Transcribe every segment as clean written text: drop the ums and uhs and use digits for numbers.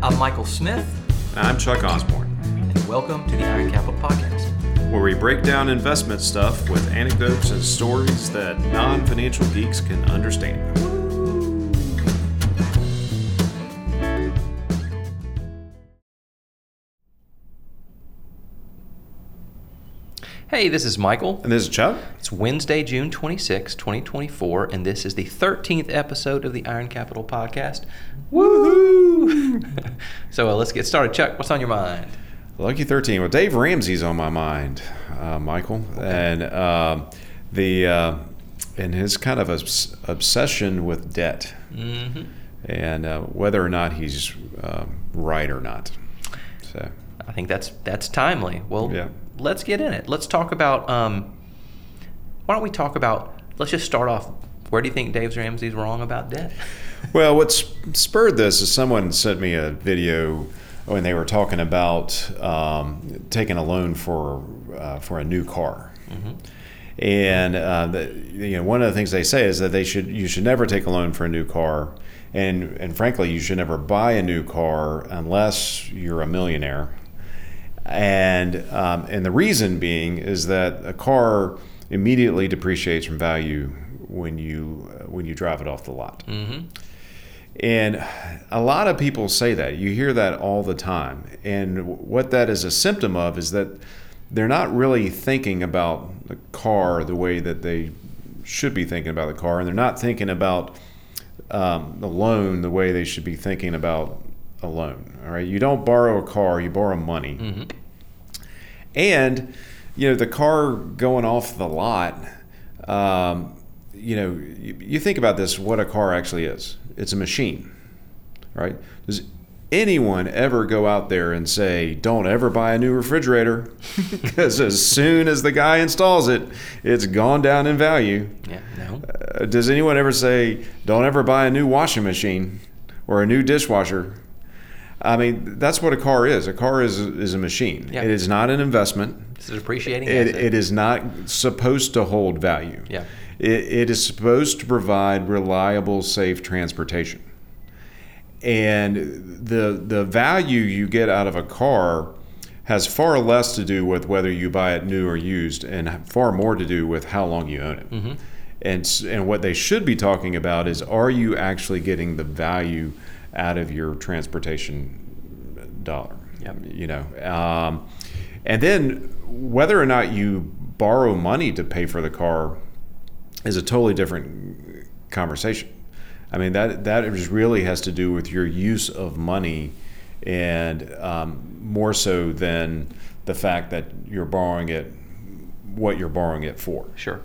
I'm Michael Smith. I'm Chuck Osborne. And welcome to the Iron Capital Podcast, where we break down investment stuff with anecdotes and stories that non-financial geeks can understand. Hey, this is Michael. And this is Chuck. It's Wednesday, June 26, 2024, and this is the 13th episode of the Iron Capital Podcast. Woohoo! So let's get started. Chuck, what's on your mind? Lucky 13. Well, Dave Ramsey's on my mind, Michael. Okay. And his kind of obsession with debt. Mm-hmm. And whether or not he's right or not. So I think that's timely. Well, yeah. Let's get in it. Let's talk about, let's just start off, where do you think Dave Ramsey's wrong about debt? Well, what spurred this is someone sent me a video when they were talking about taking a loan for a new car. Mm-hmm. And one of the things they say is that you should never take a loan for a new car, and frankly, you should never buy a new car unless you're a millionaire. And the reason being is that a car immediately depreciates from value when you drive it off the lot. Mm-hmm. And a lot of people say that. You hear that all the time. And what that is a symptom of is that they're not really thinking about the car the way that they should be thinking about the car, and they're not thinking about the loan the way they should be thinking about a loan. All right, you don't borrow a car, you borrow money. Mm-hmm. And the car going off the lot, you think about this, what a car actually is. It's a machine, right? Does anyone ever go out there and say, don't ever buy a new refrigerator? Because as soon as the guy installs it, it's gone down in value. Yeah, no. Does anyone ever say, don't ever buy a new washing machine or a new dishwasher? I mean, that's what a car is. A car is a machine. Yeah. It is not an investment. It's a depreciating asset. It is not supposed to hold value. Yeah. It is supposed to provide reliable, safe transportation. And the value you get out of a car has far less to do with whether you buy it new or used, and far more to do with how long you own it. Mm-hmm. And what they should be talking about is, are you actually getting the value out of your transportation dollar? Yep. And then whether or not you borrow money to pay for the car is a totally different conversation. I mean, that really has to do with your use of money, and more so than the fact that you're borrowing it, what you're borrowing it for. Sure.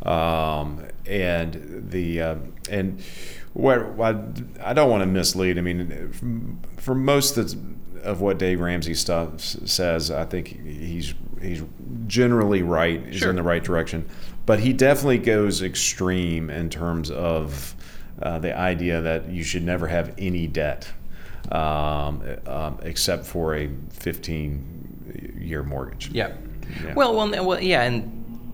And what I don't want to mislead. I mean, for most of what Dave Ramsey stuff says, I think he's generally right. He's Sure. in the right direction, but he definitely goes extreme in terms of the idea that you should never have any debt except for a 15-year mortgage. Yeah. Yeah. Well, yeah, and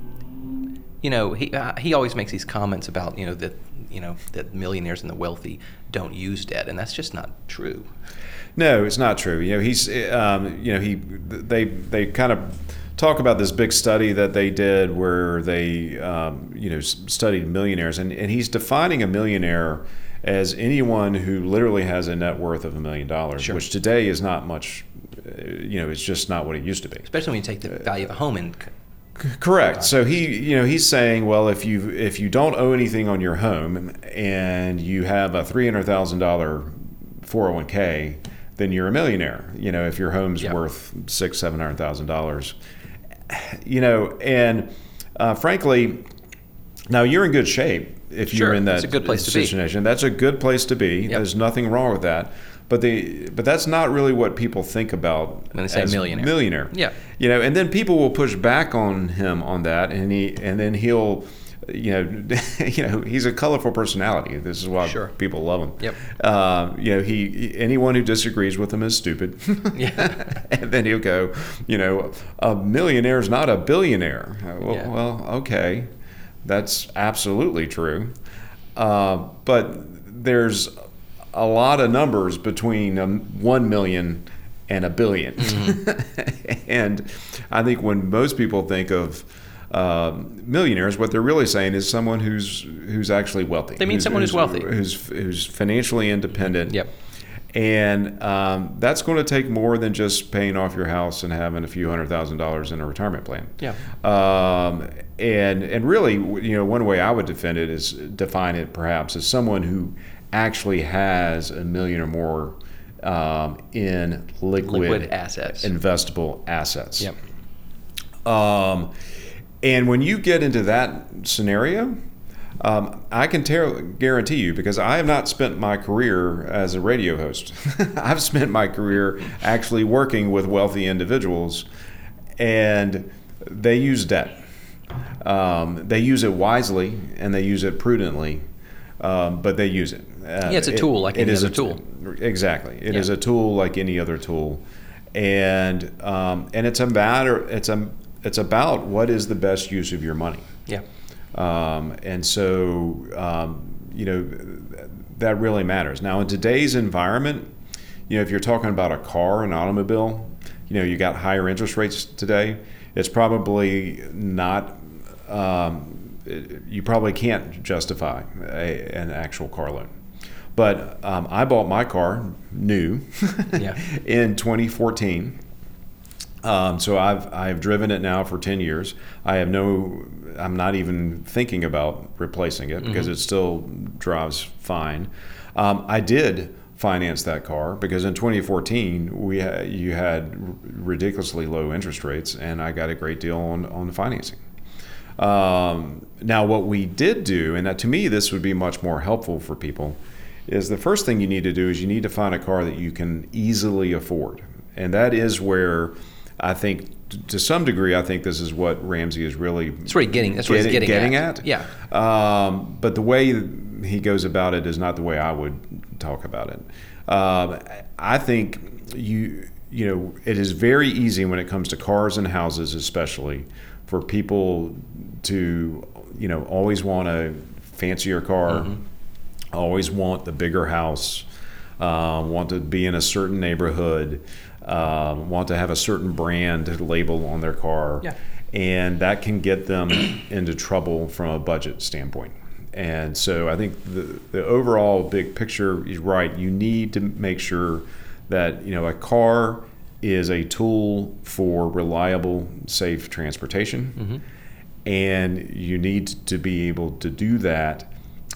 he always makes these comments about that millionaires and the wealthy don't use debt, and that's just not true. No, it's not true. They kind of talk about this big study that they did where they studied millionaires, and he's defining a millionaire as anyone who literally has a net worth of $1 million, Sure. which today is not much. It's just not what it used to be. Especially when you take the value of a home in. Correct. So he's saying, well, if you don't owe anything on your home and you have a $300,000 401k, then you're a millionaire. If your home's worth $600,000-$700,000. And frankly, now you're in good shape if Sure. you're in that That's a good place situation. to be. That's a good place to be. Yep. There's nothing wrong with that. But that's not really what people think about when they say as millionaire. Yeah. And then people will push back on him on that, and then he'll he's a colorful personality. This is why Sure. people love him. Yep. Anyone who disagrees with him is stupid. Yeah. And then he'll go, a millionaire's not a billionaire. Well, okay, that's absolutely true. But there's a lot of numbers between 1 million and a billion. And I think when most people think of millionaires, what they're really saying is someone who's actually wealthy. They mean someone who's wealthy, who's financially independent. Yep. And that's going to take more than just paying off your house and having a few $100,000 in a retirement plan. Yeah. And really, one way I would define it perhaps as someone who actually has $1 million or more in liquid assets, investable assets. Yep. And when you get into that scenario, I can guarantee you, because I have not spent my career as a radio host. I've spent my career actually working with wealthy individuals, and they use debt. They use it wisely and they use it prudently, but they use it. It's a tool like any other tool. Exactly. It is a tool like any other tool. And it's about what is the best use of your money. Yeah. And so, that really matters. Now, in today's environment, if you're talking about a car, an automobile, you got higher interest rates today. It's probably not, you probably can't justify an actual car loan. But I bought my car new in 2014. So I've driven it now for 10 years. I'm not even thinking about replacing it because it still drives fine. I did finance that car because in 2014 you had ridiculously low interest rates, and I got a great deal on the financing. Now what we did do, and that to me this would be much more helpful for people, is the first thing you need to do is you need to find a car that you can easily afford. And that is where I think, to some degree, I think this is what Ramsey is really getting at. Yeah. But the way he goes about it is not the way I would talk about it. I think it is very easy when it comes to cars and houses, especially, for people to always want a fancier car, always want the bigger house, want to be in a certain neighborhood. Want to have a certain brand label on their car, and that can get them into trouble from a budget standpoint. And so I think the overall big picture is right. You need to make sure that a car is a tool for reliable, safe transportation, and you need to be able to do that.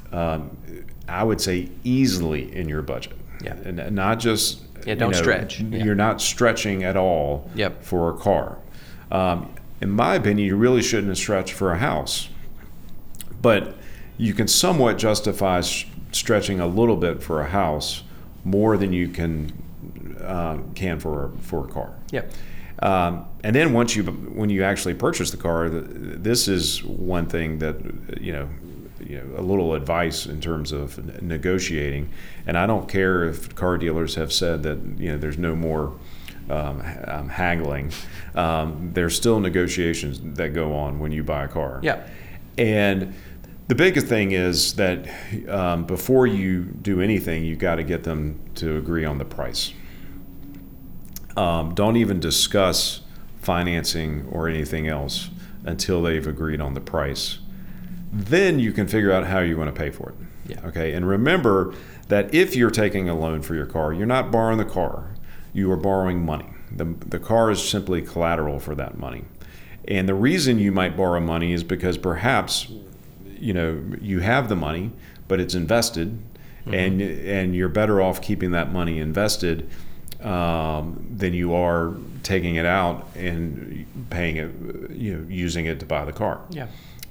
I would say easily in your budget, and not just. Don't stretch. You're not stretching at all for a car. In my opinion, you really shouldn't stretch for a house. But you can somewhat justify stretching a little bit for a house more than you can for a car. Yep. And then when you actually purchase the car, this is one thing that a little advice in terms of negotiating. And I don't care if car dealers have said that there's no more haggling. There's still negotiations that go on when you buy a car. Yeah. And the biggest thing is that before you do anything, you got to get them to agree on the price. Don't even discuss financing or anything else until they've agreed on the price. Then you can figure out how you're going to pay for it. Yeah. Okay. And remember that if you're taking a loan for your car, you're not borrowing the car. You are borrowing money. The car is simply collateral for that money. And the reason you might borrow money is because perhaps you have the money, but it's invested, and you're better off keeping that money invested than you are taking it out and paying it, using it to buy the car. Yeah.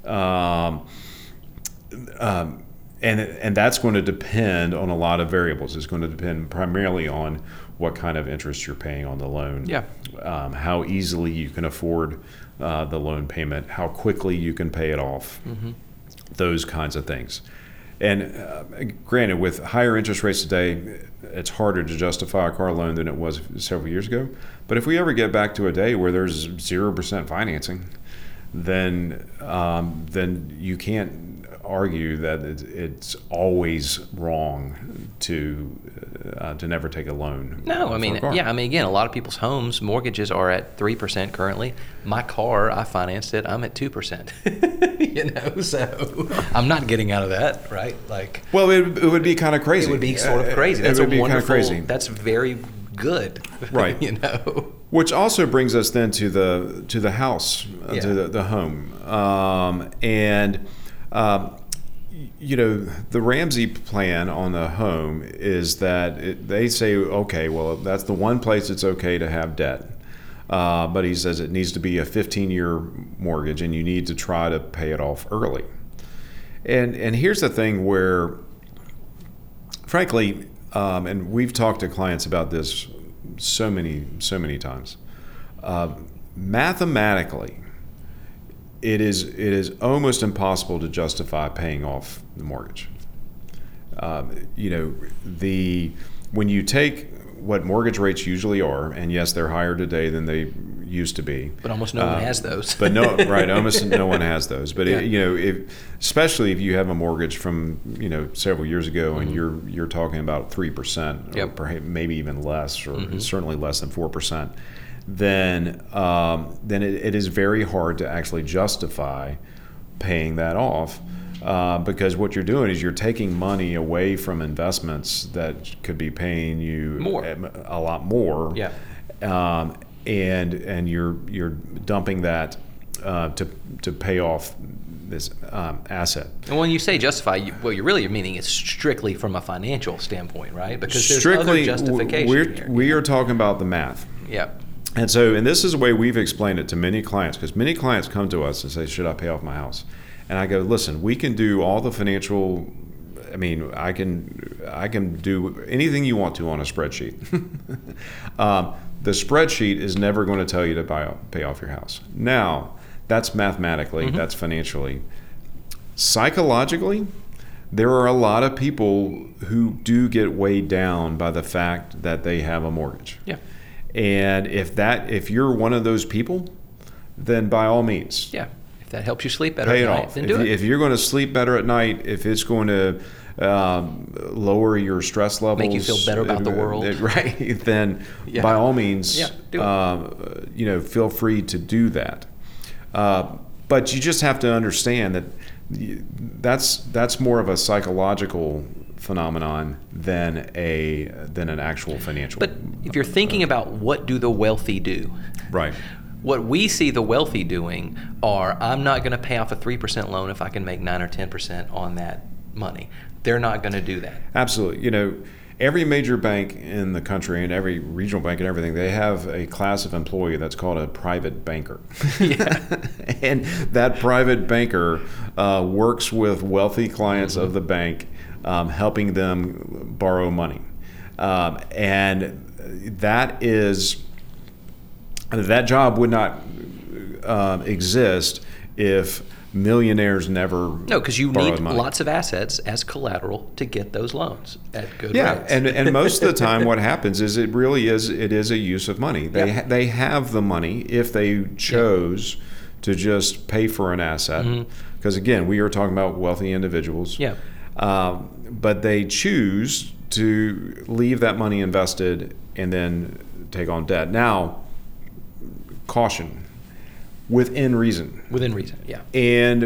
And that's going to depend on a lot of variables. It's going to depend primarily on what kind of interest you're paying on the loan. Yeah. How easily you can afford the loan payment, how quickly you can pay it off, those kinds of things. And granted, with higher interest rates today, it's harder to justify a car loan than it was several years ago. But if we ever get back to a day where there's 0% financing, then you can't argue that it's always wrong to never take a loan. No, for a car. again, a lot of people's homes mortgages are at 3% currently. My car, I financed it. I'm at 2%. So I'm not getting out of that, right? Like, well, it would be kind of crazy. It would be sort of crazy. That's it would be wonderful. Kind of crazy. That's very good, right? Which also brings us then to the house, to the home, the Ramsey plan on the home is that they say, okay, well, that's the one place it's okay to have debt. But he says it needs to be a 15-year mortgage, and you need to try to pay it off early. And here's the thing where, frankly, and we've talked to clients about this so many times. Mathematically, it is almost impossible to justify paying off the mortgage. When you take what mortgage rates usually are, and yes, they're higher today than they used to be. But almost no one has those. But almost no one has those. But especially if you have a mortgage from several years ago, and you're talking about 3%, or perhaps maybe even less, or certainly less than 4%. Then it is very hard to actually justify paying that off, because what you're doing is you're taking money away from investments that could be paying you a lot more, and you're dumping that to pay off this asset. And when you say justify, what you're really meaning is strictly from a financial standpoint, right? Because there's other justification here. We are talking about the math. Yeah. And this is the way we've explained it to many clients, because many clients come to us and say, should I pay off my house? And I go, listen, we can do all the financial, I can do anything you want to on a spreadsheet. The spreadsheet is never going to tell you to pay off your house. Now, that's mathematically, that's financially. Psychologically, there are a lot of people who do get weighed down by the fact that they have a mortgage. Yeah. And if you're one of those people, then by all means, if that helps you sleep better pay at it night, off. then do it. If you're going to sleep better at night, if it's going to lower your stress levels, make you feel better about the world, right? Then by all means, do it. Feel free to do that. But you just have to understand that that's more of a psychological phenomenon than an actual financial. But if you're thinking about what do the wealthy do, right? What we see the wealthy doing are, I'm not going to pay off a 3% loan if I can make 9 or 10% on that money. They're not going to do that. Absolutely. Every major bank in the country and every regional bank and everything, they have a class of employee that's called a private banker. And that private banker works with wealthy clients of the bank, helping them borrow money. And that job would not exist if millionaires never because you need money. Lots of assets as collateral to get those loans at good rates. and most of the time what happens is it is a use of money. They have the money if they chose to just pay for an asset, because again, we are talking about wealthy individuals, but they choose to leave that money invested and then take on debt. Now, caution, within reason. Within reason, yeah. And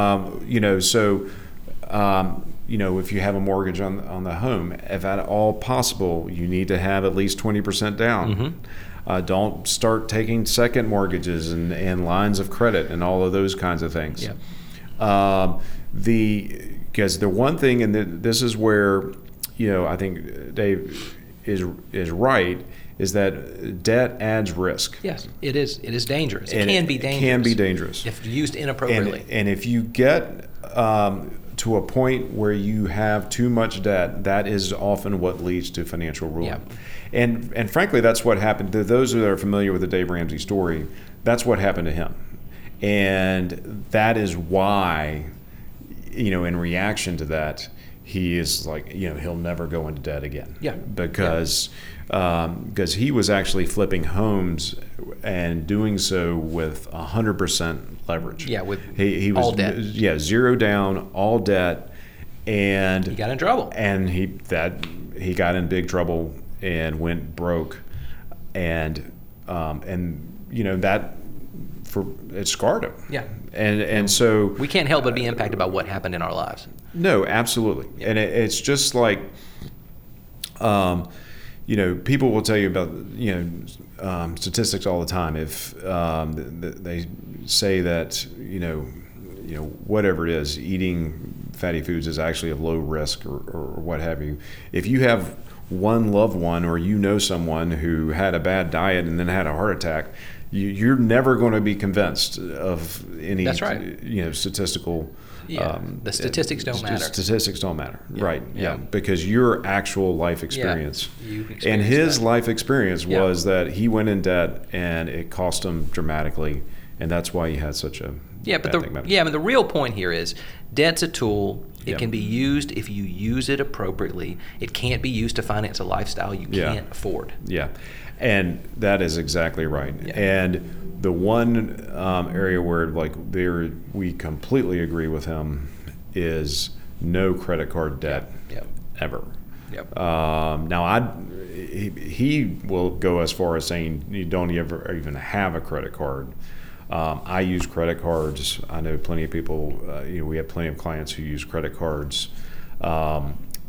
if you have a mortgage on the home, if at all possible, you need to have at least 20% down. Don't start taking second mortgages and lines of credit and all of those kinds of things. Because the one thing, and this is where I think Dave is right, is that debt adds risk. Yes, it is. It is dangerous. It can be dangerous. It can be dangerous if used inappropriately. And if you get to a point where you have too much debt, that is often what leads to financial ruin. And frankly, that's what happened to those that are familiar with the Dave Ramsey story. That's what happened to him, and that is why, in reaction to that, he is like, he'll never go into debt again. Because he was actually flipping homes and doing so with 100% leverage. With he was all debt. Zero down, all debt, and he got in trouble. And he got in big trouble and went broke, and that it scarred him. Yeah. And so we can't help but be impacted by what happened in our lives. No, absolutely. Yeah. And it's just like, people will tell you about, statistics all the time. If they say that, whatever it is, eating fatty foods is actually of low risk or what have you. If you have one loved one or someone who had a bad diet and then had a heart attack, you're never going to be convinced of any, that's right. Statistical. Yeah, the statistics don't matter. Statistics don't matter, yeah. right? Yeah, because your actual life experience, and his life experience was that he went in debt and it cost him dramatically, and that's why he had such a but the real point here is debt's a tool. It can be used if you use it appropriately. It can't be used to finance a lifestyle you can't afford. Yeah, and that is exactly right. Yeah. And the one area where we completely agree with him is no credit card debt ever. Yep. Now, he will go as far as saying you don't ever even have a credit card. I use credit cards. I know plenty of people. We have plenty of clients who use credit cards. But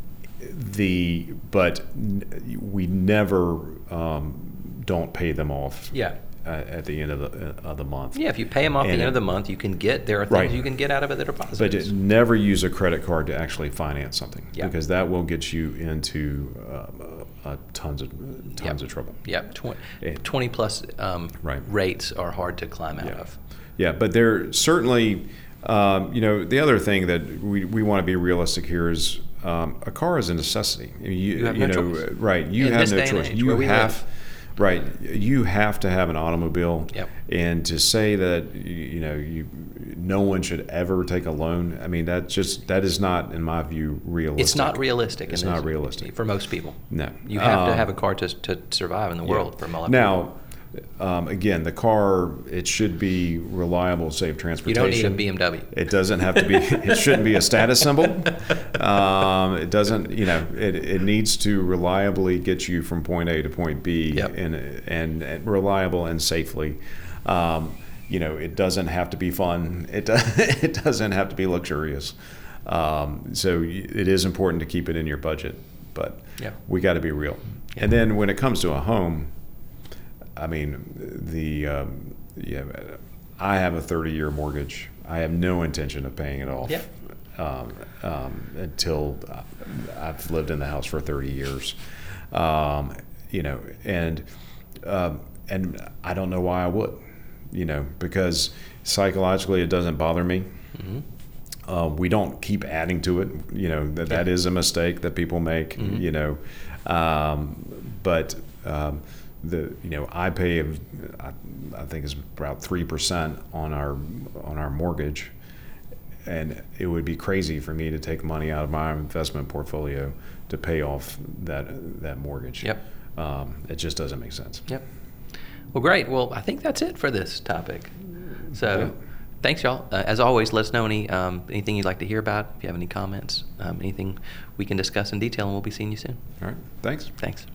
we never don't pay them off. Yeah. At the end of the month. Yeah, if you pay them off at the end of the month, there are things you can get out of it that are positives. But never use a credit card to actually finance something, because that will get you into tons of trouble. Yep, 20 plus rates are hard to climb out of. Yeah, but there certainly, the other thing that we want to be realistic here is a car is a necessity. You have no choice. Right, you have no choice. Right, you have to have an automobile, and to say that no one should ever take a loan. I mean, that is not, in my view, realistic. It's not realistic. It's not realistic for most people. No, you have to have a car to survive in the world for a lot of people. Again, the car, it should be reliable, safe transportation. You don't need a BMW. It doesn't have to be. It shouldn't be a status symbol. It doesn't. It needs to reliably get you from point A to point B, and reliable and safely. It doesn't have to be fun. It doesn't have to be luxurious. So it is important to keep it in your budget, but we got to be real. And then when it comes to a home, I mean, I have a 30-year mortgage. I have no intention of paying it off until I've lived in the house for 30 years. And I don't know why I would, because psychologically it doesn't bother me. Mm-hmm. We don't keep adding to it. That is a mistake that people make. Mm-hmm. But I pay, I think it's about 3% on our mortgage, and it would be crazy for me to take money out of my investment portfolio to pay off that mortgage. Yep. It just doesn't make sense. Yep. Well, great. Well, I think that's it for this topic. So, thanks, y'all. As always, let us know anything you'd like to hear about. If you have any comments, anything we can discuss in detail, and we'll be seeing you soon. All right. Thanks. Thanks.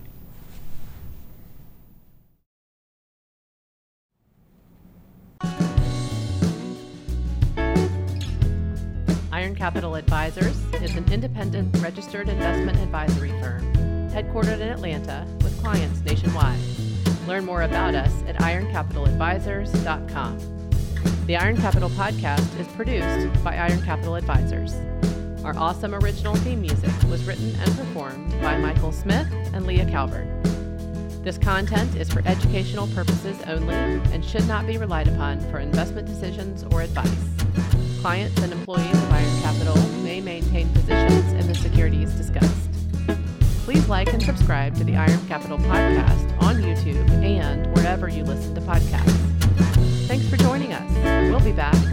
Iron Capital Advisors is an independent registered investment advisory firm headquartered in Atlanta with clients nationwide. Learn more about us at ironcapitaladvisors.com. The Iron Capital podcast is produced by Iron Capital Advisors. Our awesome original theme music was written and performed by Michael Smith and Leah Calvert. This content is for educational purposes only and should not be relied upon for investment decisions or advice. Clients and employees of Iron Capital may maintain positions in the securities discussed. Please like and subscribe to the Iron Capital podcast on YouTube and wherever you listen to podcasts. Thanks for joining us. We'll be back